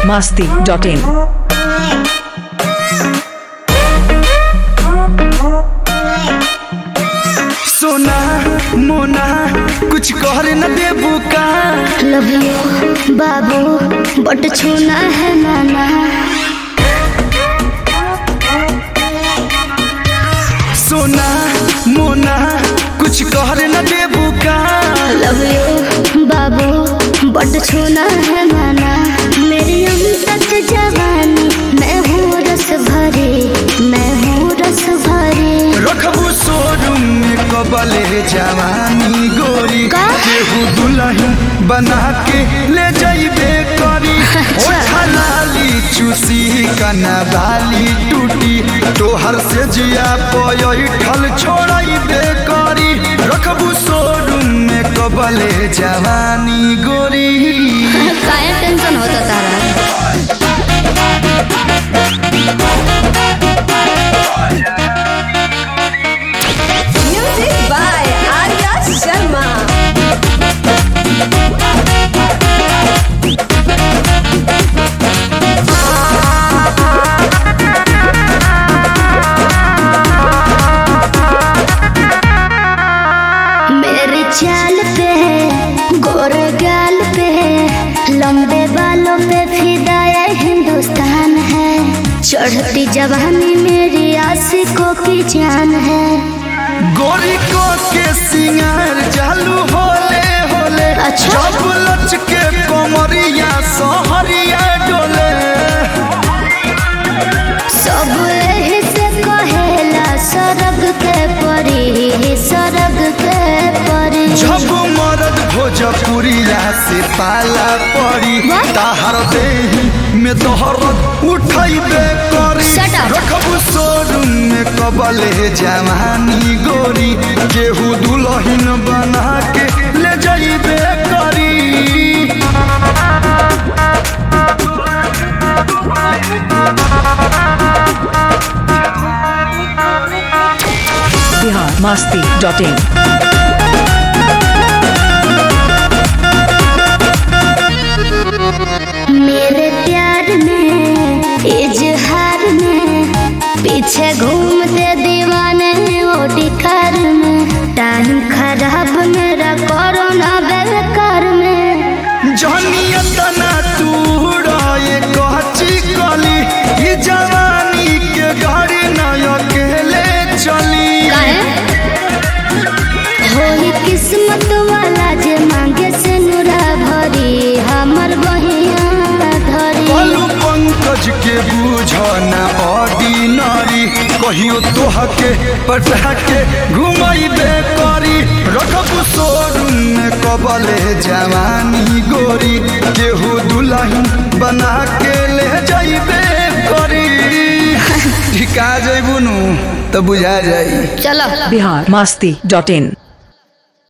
biharmasti.in। सोना मोना कुछ कर न देबू का। लव यू बाबू बट छूना है नाना। सोना मोना कुछ कर न देबू का। लव यू बाबू बट छूना है नाना। मेरी अमृत जवानी मैं हूँ रस भरी, मैं हूँ रस भरी। रखबू शोरूम में कबले जवानी गोरी। केहू दुल्हन बना के ले जाइबे करी। लाली चूसी कनवाली टूटी तोहर से जिया पयल छोड़ाइबे करी। रखबू शोरूम में कबले जवानी गोरी। काहे टेंशन होता तारा। Music by Arya Sharma। मेरे चाल पे गोरे गाल पे लंबे बालों पे फिदाया हिंदुस्तान है। चढ़ती जवानी मेरी आशिकों की जान है। गोरी को के सिंगार चालू होले होले। अच्छा। जब लच के कोमरिया सोहरिया डोले। सब एही से कहेला सरग के परी, सरग के परी। जब मरद भोजपुरिया से पाला पड़ी ताहर देही में तोहरत उठाइबे करी। Shut up। रखबू शोरूम में कबले जवानी गोरी। केहू दुल्हन बना के ले जाइबे करी। biharmasti.in। मेरे प्यार में इजहार में पीछे घूमते दीवाने ओटी कार में। टाइम खराब मेरा कोरोना बेकार में। जहनिया तना तू रहे कहची कली। ई जवानी के गाड़ी न अकेले चली। होई किस्मत वाला जे मांगे से नुरा भरी हमर बहिया धरी। बोलू पंकज के बुझना ऑर्डिनरी। कहियो तोह के पटा के घुमाइबे करी। रखबू शोरूम में कबले जवानी गोरी। केहू दुल्हन बना के ले जाइबे करी। ठिका जइबू नु तो बुझा जाई। चलो biharmasti.in।